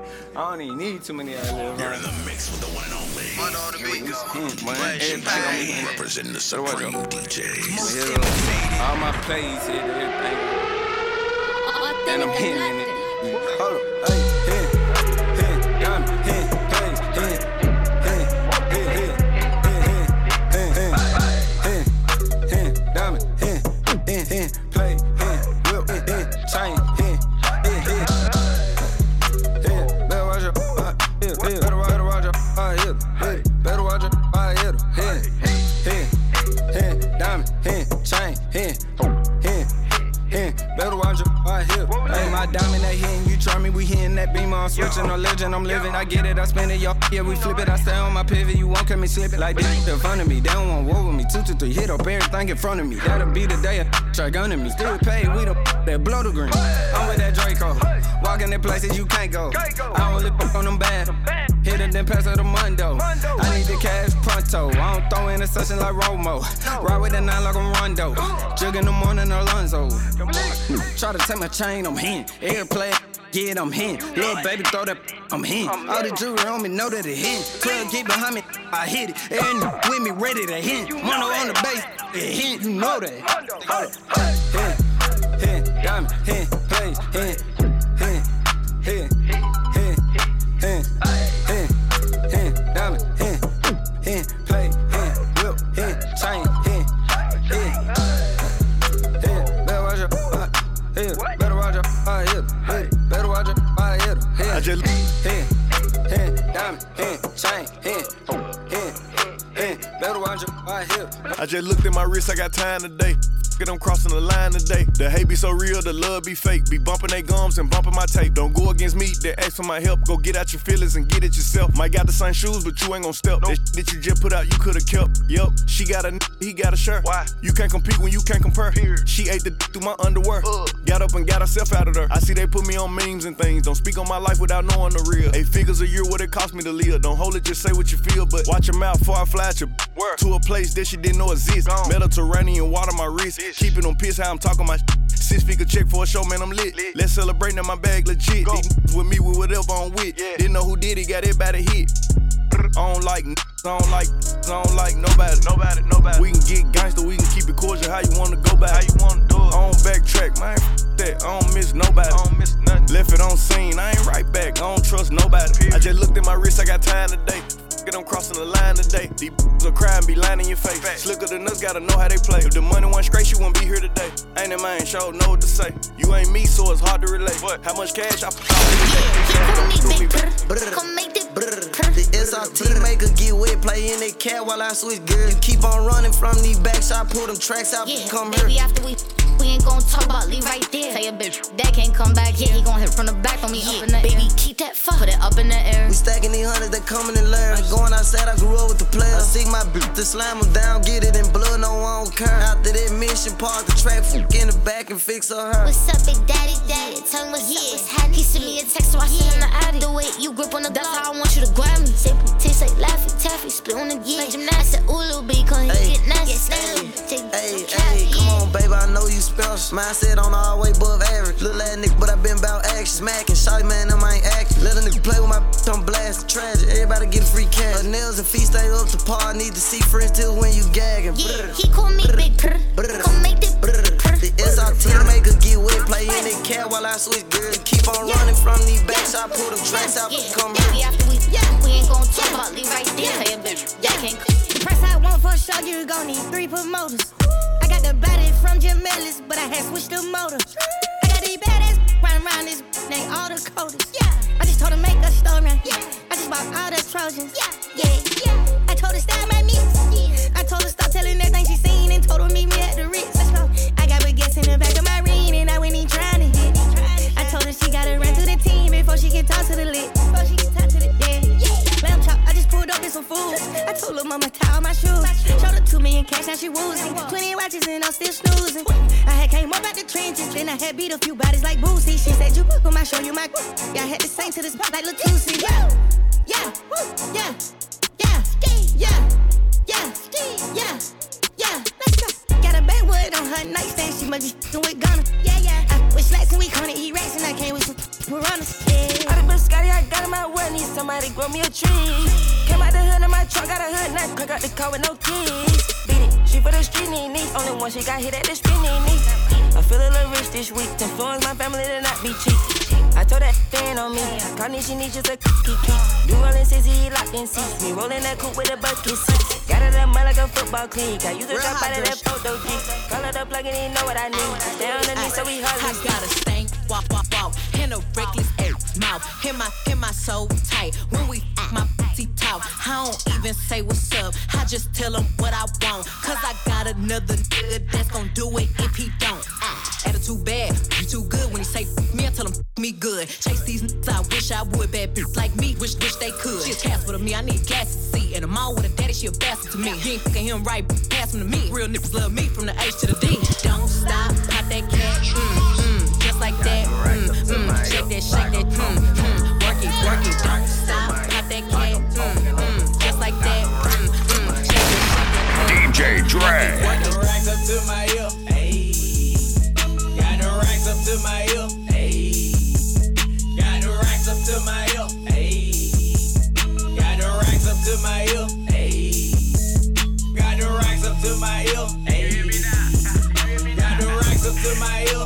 I don't even need too many other. You're in the mix with the one and only. Everything representing the Supreme DJs. All my plays here, everything. And I'm hitting it. Hold up, hey, hey, hey, diamond, hey, hey, hey, hey, hey, hey, hey, hey, diamond, hey, hey, play, hey, whip, hey, chain, hey, hey, hey, hey, better watch your hip, better watch your hip, hey, better watch your hip, hey, hey, hey, diamond, hey, chain, hey, hey, hey, better watch your hip. Hey, my diamond, they hitting, you try me, we hitting that beam on switching no legend, I'm living, I get it, I spend it, y'all, yeah, we flip it, I stay on my pivot, you won't come and slip it like this in front of me, they don't want war with me, 2 to 3, hit up everything in front of me, that'll be the day try gunning me, still paid, we the that blow the green, I'm with that Draco, walking in places you can't go, I only on them bad, hit it then pass her the Mundo, I need the cash pronto, I don't throw interception like Romo, ride with the 9 like I'm Rondo, jug in the morning Alonzo, try to take my chain, I'm in, airplay, yeah, I'm in, little baby throw that, I'm in, all the jewelry on me know that it hit, 12 get behind me, I hit it, and with me ready to hit, mono on the bass, it hit, you know that, hold up, hit, hit, diamond, hit, plays, hit, hit, hit, hit, hit, hit, hit, diamond, hit, hit, play, hit, whip, hit, chain, hit, hit, hit, better watch your hip, better watch your hip, hit, better watch your hip, hit, hit, hit, diamond, hit, chain, hit, hit, hit, better watch your hip. I just looked at my wrist, I got time today. I'm crossing the line today. The hate be so real, the love be fake. Be bumping they gums and bumping my tape. Don't go against me, they ask for my help. Go get out your feelings and get it yourself. Might got the same shoes, but you ain't gon' step. Nope. That you just put out, you could've kept. Yup, she got a he got a shirt. Why? You can't compete when you can't compare. Period. She ate the through my underwear. Got up and got herself out of there. I see they put me on memes and things. Don't speak on my life without knowing the real. 8 figures a year, what it cost me to live. Don't hold it, just say what you feel. But watch your mouth before I fly at your to a place that she didn't know exist. Mediterranean water my wrist. Keeping them pissed how I'm talking my 6-figure check for a show, man, I'm lit. Let's celebrate, now my bag legit. These with me with whatever I'm with. Didn't know who did it, got it by the hit. I don't like nobody. We can get gangster, we can keep it cordial. How you wanna go back? How you wanna do it? I don't backtrack, man. That I don't miss nobody. I don't miss nothing. Left it on scene, I ain't right back. I don't trust nobody. Period. I just looked at my wrist, I got time today. I'm crossing the line today. These will cry and be lying in your face. Slicker than us, gotta know how they play. If the money wasn't straight, you wouldn't be here today. Ain't that man sure know what to say. You ain't me, so it's hard to relate. What? How much cash I put out every day? Come make that the SRT maker get wet, play in that cat while I switch gears. You keep on running from these backs, I pull them tracks out, come here. Baby, after we ain't gon' talk about leave right there. Tell your bitch that can't come back, he gon' hit from the back on me, up in the baby, air. Keep that fuck, put it up in the air. We stacking these hundreds, they coming in layers. Going outside, I grew up with the players. I seek my bitch to slam them down, get it in blood, no one don't care. After that mission, park the track, in the back and fix her. What's up, big daddy? Tell me what's up, what's happening. He sent me a text, so I sent him the addy. The way you grip on the that's how I want you to grab me. Say taste like Laffy Taffy, split on the gear. I said, ooh, little B, cause he get nasty. Hey, come on, baby, I know you special. Mindset on all way above average. Little ass nigga, but I been about action. Smacking, shawty man, them ain't acting. Let a nigga play with my I'm blasting. Tragic, everybody get a free cash. Her nails and feet stay up to par. Need to see friends till when you gagging. Yeah, he call me big purr. Come make that the SRT maker get wet, play in that cat while I switch gears. Keep on running from these backs, I pull them tracks out. Come here. After we ain't gon' talk about leave right there. Tell your bitch, that can't. Press I want for sure, you gon' need 3 promoters. I got the body from Jamelis, but I had switched the motor. I got these badass round this, they all the coders. I just told her make a story. I just bought all the Trojans. I told her style my mix. I told her stop telling everything she seen and told her meet me at the Ritz. I got with gas in the back of my ring and I went in trying to hit. I told her she gotta run through the team before she can talk to the lit. Lamb chop, I just pulled up with some food. I told her mama tie all my shoes. Showed her 2 million cash, now she woozing. 20 watches and I'm still snoozing. I had came up out the trenches, then I had beat a few bodies like Boosie. She said you book 'em, I show you my. Yeah, I had to sing to this like Lil Tusi. Let's go. Got a backwood on her nightstand, she must be with Ghana. I with slacks and we gonna eat rats and I came with some piranhas. I done been Scotty, I got somebody grow me a tree. Came out the hood in my truck, got a hood nut, crack out the car with no keys. Beat it, she for the street knee. Only one she got hit at the street knee. I feel a little rich this week, influence my family to not be cheap. I told that stand on me, Carnation needs just a key. You rollin' 60, locked in seats. Me rollin' that coupe with a bucket seat. Got it up mud like a football clique. I use a drop out of that photo G. Call it up plug and he know what I need. Stay underneath so we hardly I got a stank, walk, in a reckless mouth. Hit my soul tight. When we my pussy talk, I don't even say what's up. I just tell him what I want. Cause I got another nigga that's gon' do it if he don't. Attitude bad, you too good. When he say me, I tell him me good. Chase these niggas, I wish I would. Bad bitch like me, wish they could. She a task with me, I need gas to see. And I'm all with a daddy, she a bastard to me. You ain't fucking him right, pass him to me. Real niggas love me from the H to the D. Don't stop, pop that cat, just like that, shake that, work it, don't stop, pop that cat, just like that, shake that. DJ Drag. Got the racks up to my ear, ayy. Got the racks up to my ear, ayy. Got the racks up to my ear, ayy. Got the racks up to my ear, ayy. Got the racks up to my ear, ayy. Got the racks up to my ear,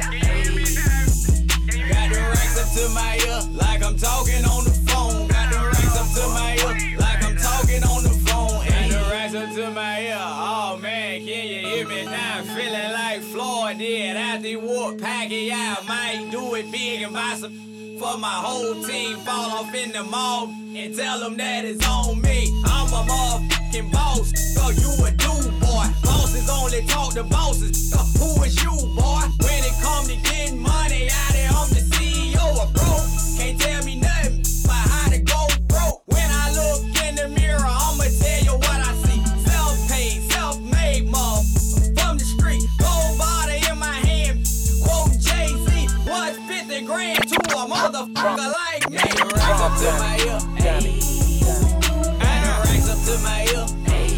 ayy. Got the racks up to my ear, like I'm talking on the phone. Got the racks up to my ear, like I'm talking on the phone. Got the racks up to my ear, oh man, can you hear me now? Feeling like Floyd did after he whooped Pacquiao. Might do it big and buy some for my whole team. Fall off in the mall and tell them that it's on me. I'm a motherfucking boss, so you a dude, boy. Bosses only talk to bosses, so who is you, boy? When it come to getting money out there, I'm the CEO of broke. Can't tell me nothing about how to go broke. When I look in the mirror, I'ma tell you what I see. Self-paid, self-made, motherfucker from the street. Gold bottle in my hand, quoting Jay-Z. What's 50 grand to a motherfucker like me? Got the racks up to my ear, ayy. Got the racks up to my ear,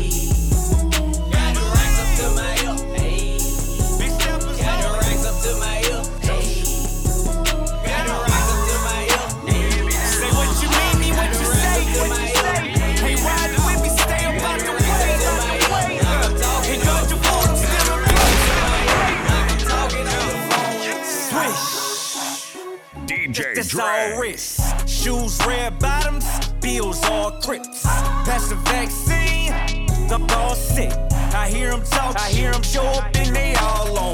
ayy. Got the racks up to my ear, ayy. Got the racks up to my ear, ayy. Got the racks up to my ear, ayy. Say what you mean what you say, Hey, ride with me, stay up out the way. And don't you want to still I'm talking on the phone. Swish. DJ This all Drag. wrist. Shoes, red bottoms, bills all crips. Pass the vaccine, the all sick. I hear them talk, I hear them show up, and they all on.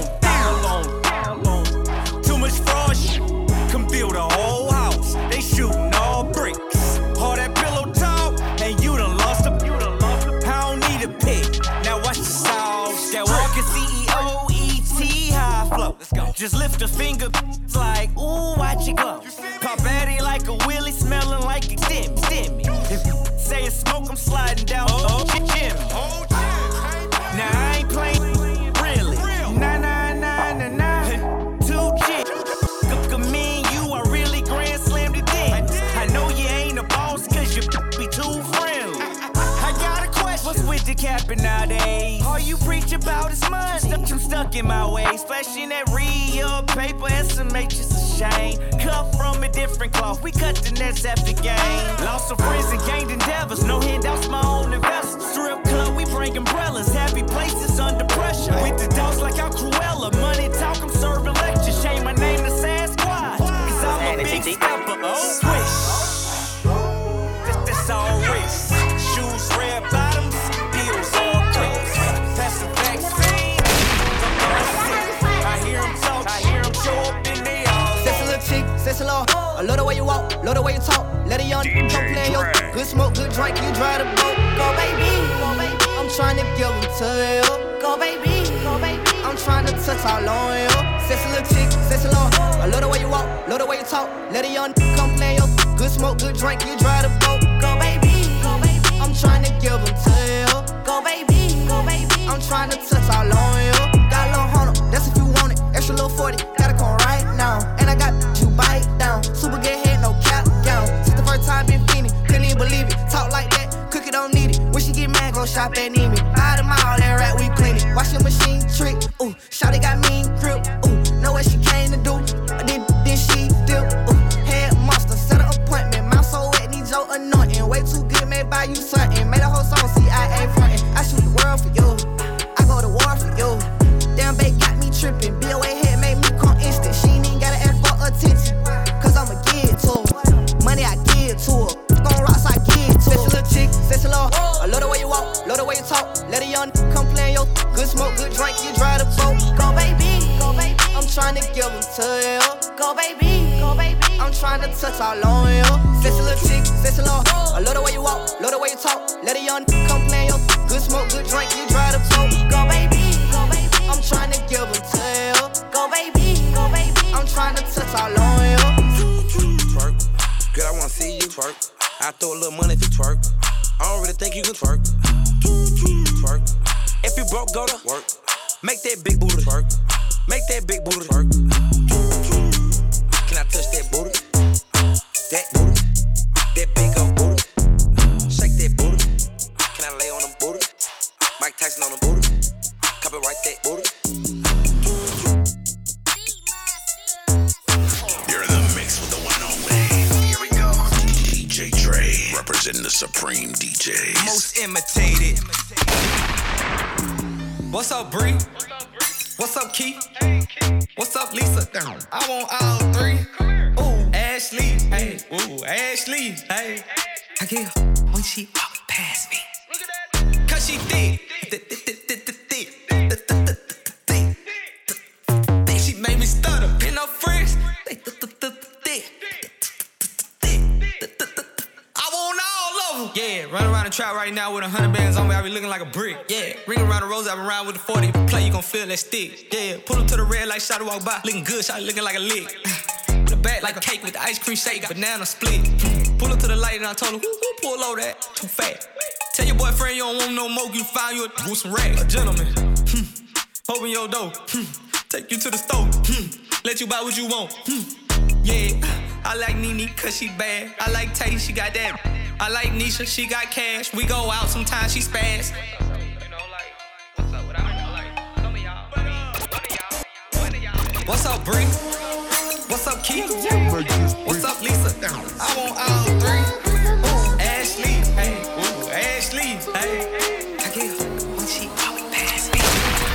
Too much fraud shit, can build a whole house. They shooting all bricks. All that pillow talk, and you done lost a. I don't need a pick. Now watch the sauce. That walking CEO, ET, high flow. Let's go. Just lift a finger, it's like, ooh, watch it glow. Pop Addy like a wheelie, smelling like a stimmy. If you say it's smoke, I'm sliding down. Oh, Jimmy. Now I ain't playing, really. Nah. 2G. Good me and you are really grand slammed it in. I know you ain't a boss, cause you be too friendly. I got a question. What's with the capping nowadays? All you preach about is money. I'm stuck in my ways. Flashing that real paper, SMH is a shame. Cut from a different cloth, we cut the nets after game. Lost some friends and gained endeavors, no handouts, my own investors. Strip club, we bring umbrellas, happy places under pressure. With the dogs like I'm Cruella, money talk, I'm serving lectures. Change my name to Sasquatch, cause I'm a big stepper. Swish. This all wrist. Shoes, red bottoms, bills all crips. Pass the vaccine, I hear them talk, I hear them show up in they all. Sexy little chick, sexy little. I love the way you walk, love the way you talk. Let a young come play yo. Good smoke, good drink, you drive the boat. Go baby, I'm trying to give them to you. Go baby, I'm trying to touch all on you. Sexy little chick, sexy little. I love the way you walk, love the way you talk. Let a young come play yo. Good smoke, good drink, you drive the boat. Go baby, I'm trying to give them to you. Go baby, I'm trying to touch all on you. Got a little hunter, that's if you want it. Extra little 40, gotta come right now. And I got you bite down. Super good head, no cap gown. Since the first time been feeling, couldn't even believe it. Talk like that, cookie don't need it. When she get mad, go shop at Neiman. Out of mile, that rat, we clean it. Watch your machine trick, ooh. Shawty got mean grip, ooh. Know what she came to do, then she dip, ooh. Head monster, set an appointment. Mouth so wet, need your annoyance. on yo. Sexy little chick, sexy little hoe. I love the way you walk, love the way you talk. Let a young come play yo. Good smoke, good drink, you drive the boat. Go baby, go baby. I'm trying to give them to you. Go baby, go baby. I'm trying to touch all on you. Twerk, girl, I wanna see you twerk. I throw a little money if you twerk. I don't really think you can twerk. Twerk. If you broke, go to work. Make that big booty twerk. Make that big booty twerk. Can I touch that booty? That booty. That big old booty. Shake that booty. Can I lay on them booty? Mike Tyson on them booty. Copyright that booty. You're in the mix with the one and only. Here we go. DJ Dre, representing the Supreme DJs. Most imitated. What's up, Bree? What's up, Keith? What's up, Lisa? I want all three. Ooh, Ashley. Hey, ooh, Ashley. Hey, I get her when she walk past me. Cause she thick. She made me stutter. And her friends, they I want all of them. Yeah, run around the trap right now with 100 bands on me. I be looking like a brick. Yeah, ring around the rose. I been around with the 40. Play, you gon' feel that stick. Yeah, pull up to the red like shot walk by. Looking good, shot looking like a lick. The back like a cake with the ice cream shake. Banana split. Pull up to the light and I told her, who pull over that? Too fat. Tell your boyfriend you don't want no more. You find you with some racks. A gentleman. Open your door. Take you to the store. Let you buy what you want. Yeah, I like Nene cause she bad. I like Tay, she got that. I like Nisha, she got cash. We go out sometimes, she spaz. What's up, Bree? What's up, Keith? What's up, Lisa? I want all three. Ooh, Ashley, hey, ooh, Ashley, hey. I get her when she walk past me.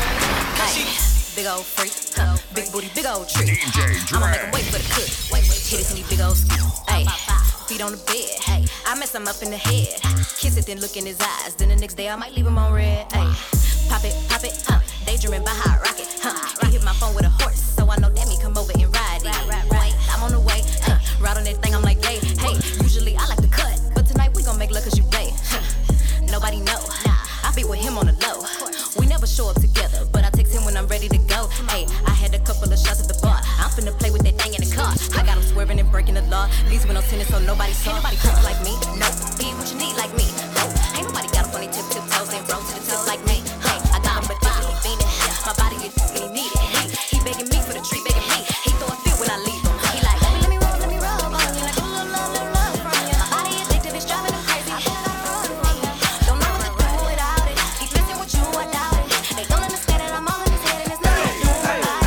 Cause she big old freak, big booty, big old trick. I'ma make him wait for the cook. Titties in these big old skis. Ay, feet on the bed. Hey, I mess him up in the head. Kiss it, then look in his eyes. Then the next day I might leave him on red. Ay, pop it, daydreaming by hot rocket. He hit my phone with a horse, so I know that me come over and ride it. Wait, I'm on the way. Ride on that thing, I'm like, hey. Usually I like to cut, but tonight we gon' make love cause you play. Nobody know. I be with him on the low. We never show up together, but I text him when I'm ready to go. Hey, I had a couple of shots at the bar. I'm finna play with that thing in the car. I got him swerving and breaking the law. These with no tennis, so nobody saw. Ain't nobody cooks like me. Nope. Be what you need like me. Nope. Ain't nobody got a funny tip toes and roll to the tips like me. Hey, I got him, but he fiendin'. My body is he need it. He begging me for the treat, begging me. He throw a fit when I leave him. He like, let me roll on you like love from you. My body addictive, it's driving him crazy. I gotta run from you. Don't know what to do without it. He's messing with you, I doubt it. They don't understand it, I'm all in his head and it's nothing to do about it.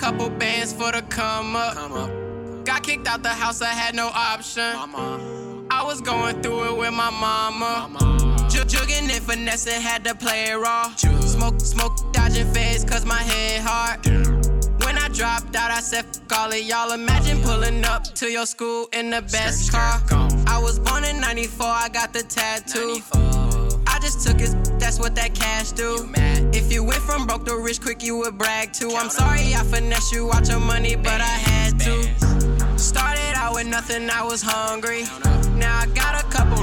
Got kicked out the house, I had no option. I I was going through it with my mama. Jugging and finessing, had to play it raw. Smoke, dodging feds, cause my head hard. When I dropped out, I said, fuck all of y'all. Imagine pulling up to your school in the best car. I was born in 94, I got the tattoo. I just took his, that's what that cash do. If you went from broke to rich quick, you would brag too. I'm sorry I finessed you out your money, but I had to. Started out with nothing, I was hungry. Now I got a couple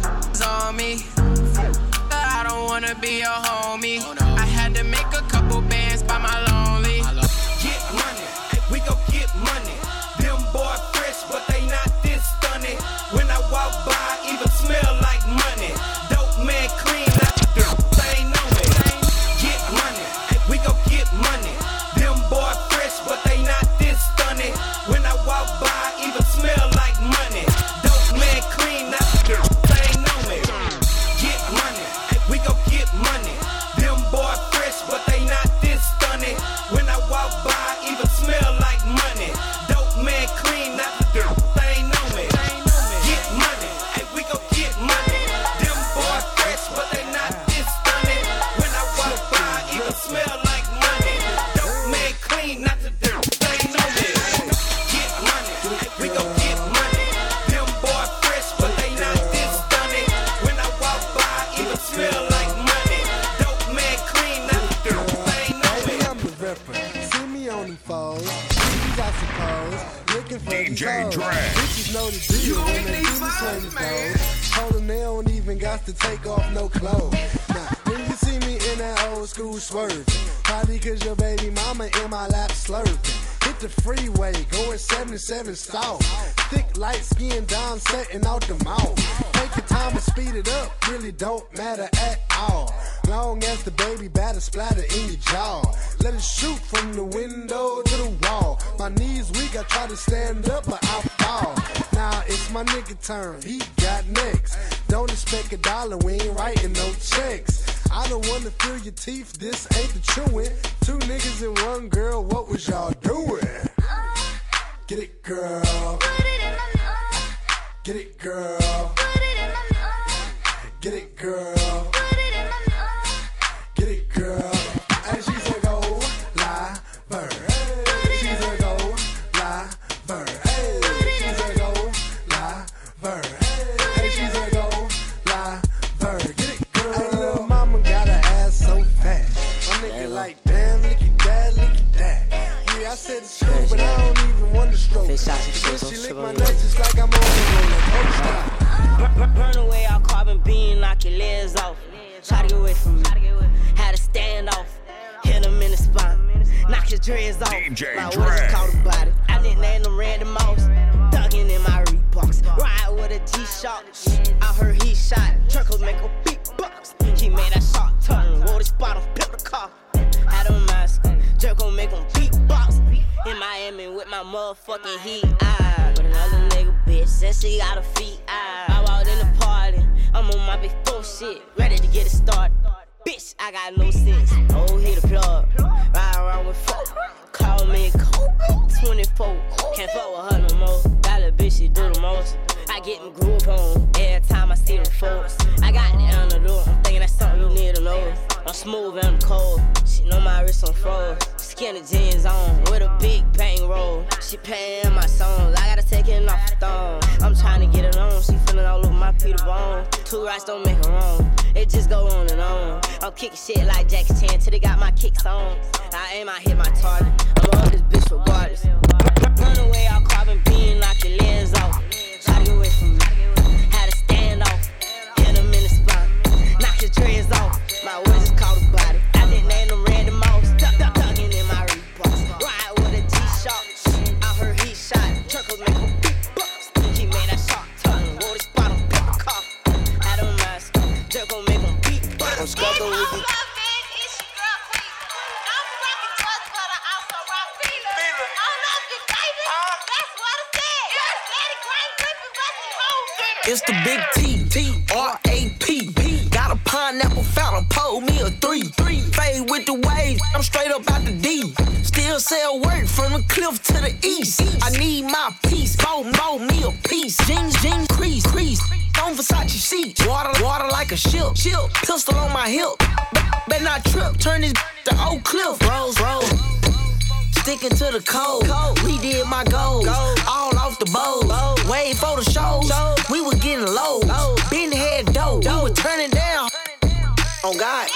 on me. But I don't wanna be your homie. I had to make a couple bands by my lonely. Get money, we gon' get money. Them boy fresh, but they not this stunning. When I walk by, even smell like money. Dope man clean, not the dirt, they know me. Get money, we gon' get money. Them boy fresh, but they not this stunning. When I walk by, even smell like money. Dope man clean, not the dirt, they know me. Get money, we gon' get money. Them boy fresh, but they not this stunning. When I walk by, even smell like money. Dope man clean, not the dirt, they know me. Get money, we gon' get money. Them boy fresh, but they not this stunning. When I walk by, even smell like money. Dope man clean, not the dirt, they know me. Get money, we gon' get money. Them boy fresh, but they not this stunning. When I walk by, even smell like money. Dope man clean, not the dirt, they know me. Baby, I'm the ripper. See me on them foes. Bitches, I suppose. Looking for these hoes. Bitches know the deal when they do the same clothes. Told them they don't even got to take off no clothes. Now, when you see me in that old school swerving, probably cause your baby mama in my lap slurping. Hit the freeway, going 77 south. Thick, light skin, down, setting out the mouth. Take your time and speed it up, really don't matter at all. Long as the baby batter splatter in your jaw. Let it shoot from the window to the wall. My knees weak, I try to stand up, but I fall. Now it's my nigga turn, he got next. Don't expect $1, we ain't writing no checks. I don't wanna feel your teeth, this ain't the chewing. 2 niggas and 1 girl, what was y'all doing? Get it, girl. Get it, girl. Get it, girl. Get it, girl. And she's a go live bird. She's a go live bird. Hey, she's a go live bird. Hey, she's a go live bird. Get it, girl. Hey, little mama got her ass so fat. My nigga like, damn, look at that, look at that. Yeah, I said it's true, but I don't even want to stroke. She lick my nuts just like I'm on the roller. Burn away all carbon beam, knock your legs off. Try to get away from me. Had to stand off. Hit him in the spine. Knock his dreads off. My words caught a body. I didn't name them Randy Moss. Thuggin' in my Reeboks. Ride with a G-Shock. I heard he shot. Truckles make a beatbox. He made that shot turn. Wore the spot on, pimp the car. Had a mask. Jerk gon' make him beatbox. In Miami with my motherfucking heat. With another nigga bitch. Said she got her feet. I walked in the party. I'm on my big shit. Ready to get it started. Bitch, I got no sense. Oh, hit the plug. Ride around with 4. Call me Kobe 24. Can't fuck with her no more. That little bitch, she do the most. I get them groove on every time I see them folks. I got the antidote. I'm thinking that's something you need to know. I'm smooth and I'm cold. She know my wrist on froze. Skinny jeans on with a big bang roll. She playing my songs. I gotta take it off the thong. I'm trying to get it on. She feeling all over my Peter Bone. 2 rights don't make her wrong. It just go on and on. I'm kicking shit like Jackie Chan till they got my kicks on. I aim, I hit my target. I'm up this bitch regardless. Burn away all carbon beam, knock your legs off. Try to get away from me. Had to stand off. Hit him in the spine. Knock his dreads off. My words is caught a body. I didn't name them Randy Moss. Thuggin' in my Reeboks. Ride with a G-Shock. I heard he shot. Truckles make him beatbox. He made that shot turn. Wore the spot on, pimp the car. Had a mask. Jerk gon' make him beatbox. I'm scuffing with you. It's the big T-R-A-P. Got a pineapple fountain, pull me a 3. Fade with the waves, I'm straight up out the D. Still sell work from the cliff to the east. I need my piece, mold me a piece. Jeans, crease. On Versace sheets, water like a ship. Pistol on my hip, better not trip. Turn this to Oak Cliff. Rose. Sticking to the code. We did my goals. All off the bowl. Wait for the shows. We were getting low. Been head dope. We were turning down. On God.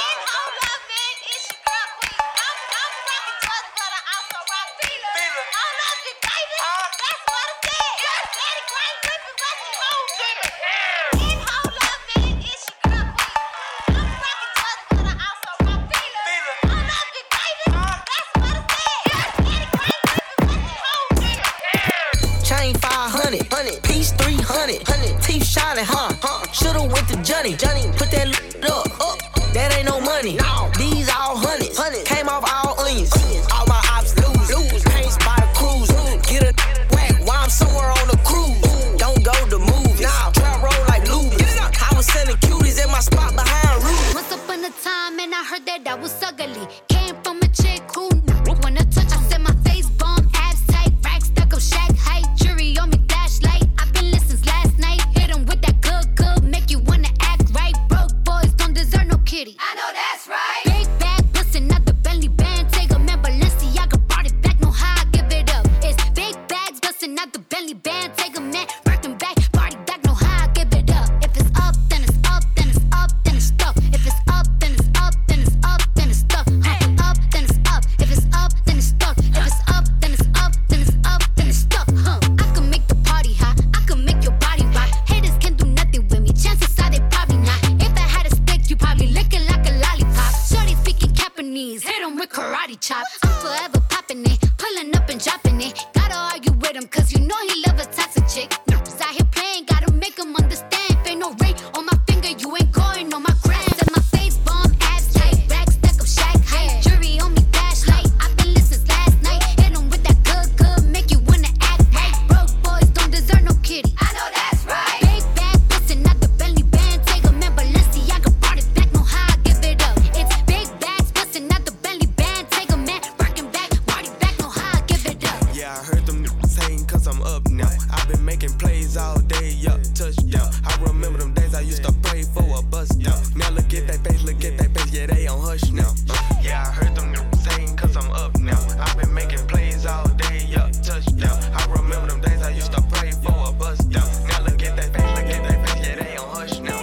Chain 500, piece 300, teeth shining, Shoulda went to Johnny, put that up. That ain't no money. These all hundreds, came off all onions. All my ops lose, paints by the cruise. Get a whack while I'm somewhere on the cruise. Don't go to movies, trap roll like Luby's. I was selling cuties at my spot behind Ruby. Once upon a time, and I heard that I was ugly. Came from a chick who wanna touch. I said my face bomb, abs tight, rack stuck up, shack height, jury on me, flashlight. I've been listening last night. Hit 'em with that good, make you wanna act right. Broke boys don't deserve no kitty. I know that's right. Big bag bustin' out the belly band. Take a man, Balenciaga brought it back. Know how I give it up. It's big bags bustin' out the belly band. Take a man, working back, party back. Know how I give it up. If it's up, then it's up, then it's up, then it's stuff. If it's up, then it's up, then it's up, then it's stuff. Up, then it's up. If it's up, then it's stuff. If it's up, then it's up, then it's up, then it's stuff. I can make the party hot. I can make your body rock. Haters can do nothing with me. Chances are they probably not. If I had a stick, you probably lick it like a lollipop. Shorty speaking Japanese, hit 'em with karate chop. I'm forever popping it, pulling up and dropping it. Gotta argue with him, cause you know he love a toxic chick. Niggas out here playing, gotta make him understand. Ain't no ring on my finger, you ain't going on my gram. Set my face bomb, abs tight, rack stuck up, shack height, jury on me, flashlight. I've been listening last night. Hit 'em with that good, make you wanna act right. Broke boys don't deserve no kitty. I know that's right. Big bag bustin' out the belly band. Take a man, Balenciaga brought it back. Know how I give it up. It's big bags bustin' out the belly band. Take a man, working back, party back. Know how I give it up. Yeah, I heard them saying cause I'm up now. I've been making plays all day, touchdown. I remember them days I used to pray for a bust down. Now look at that face, yeah, they on hush now. Yeah, I heard them saying cause I'm up now. I've been making plays all day, touchdown. I remember them days I used to pray for a bust down. Now look at that face, yeah, they on hush now.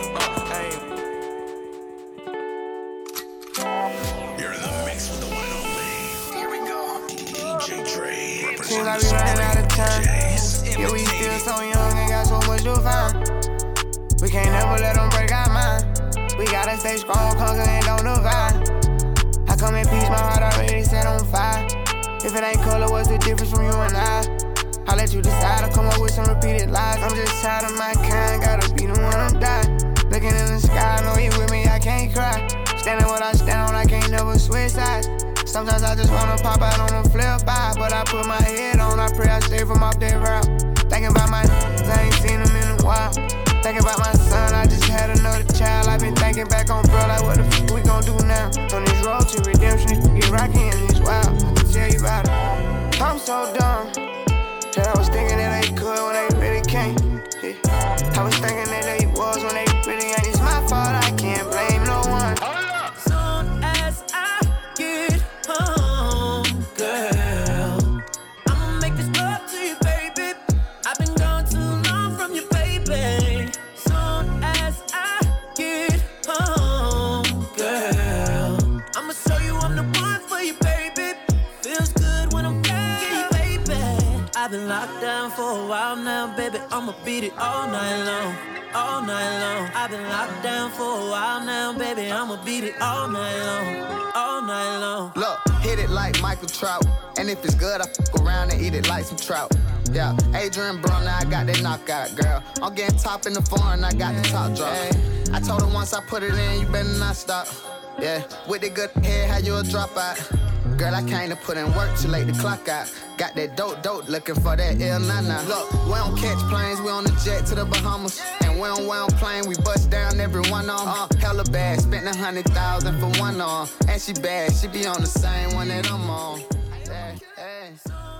You're in the mix with the one and only. Here we go. DJ Dre. Seems like we running out of time. Yeah, we still so young and got so much to find. We can't never let them break our mind. We gotta stay strong, conquer and don't divide. I come in peace, my heart already set on fire. If it ain't color, what's the difference from you and I? I'll let you decide, I'll come up with some repeated lies. I'm just tired of my kind, gotta be the one I'm dying. Looking in the sky, I know you with me, I can't cry. Standing what I stand on, I can't never switch sides. Sometimes I just wanna pop out on the flip side, but I put my head on, I pray I stay from off that route. Thinking about my I ain't seen them in a while. Thinking about my son, I just had another child. I've been thinking back on bro, like what the f we gon' do now? On this road to redemption, get rockin' and it's wild. I can tell you about it. I'm so dumb that I was thinking that they could when they really can't. Yeah. I was thinking that they was when they really ain't. It's my fault, I can't blame no one. Soon as I get home, girl, I'ma make this love to you, baby. I've been gone too long from you, baby. Soon as I get home, girl, I'ma show you I'm the one for you, baby. Feels good when I'm back, baby. I've been locked down for a while now, baby. I'ma beat it all night long. All night long. I've been locked down for a while now, baby. I'ma beat it all night long. All night long. Look, hit it like Michael Trout. And if it's good, I fuck around and eat it like some trout. Yeah, Adrian Brown, now I got that knockout, girl. I'm getting top in the foreign, I got the top drop. I told her once I put it in, you better not stop. Yeah, with the good head, how you a drop out. Girl, I came to put in work till late the clock out. Got that dope, looking for that El Nana. Look, we don't catch planes, we on the jet to the Bahamas. And we don't plane, we bust down every one on. Hella bad, spent 100,000 for one on. And she bad, she be on the same one that I'm on. Hey, hey.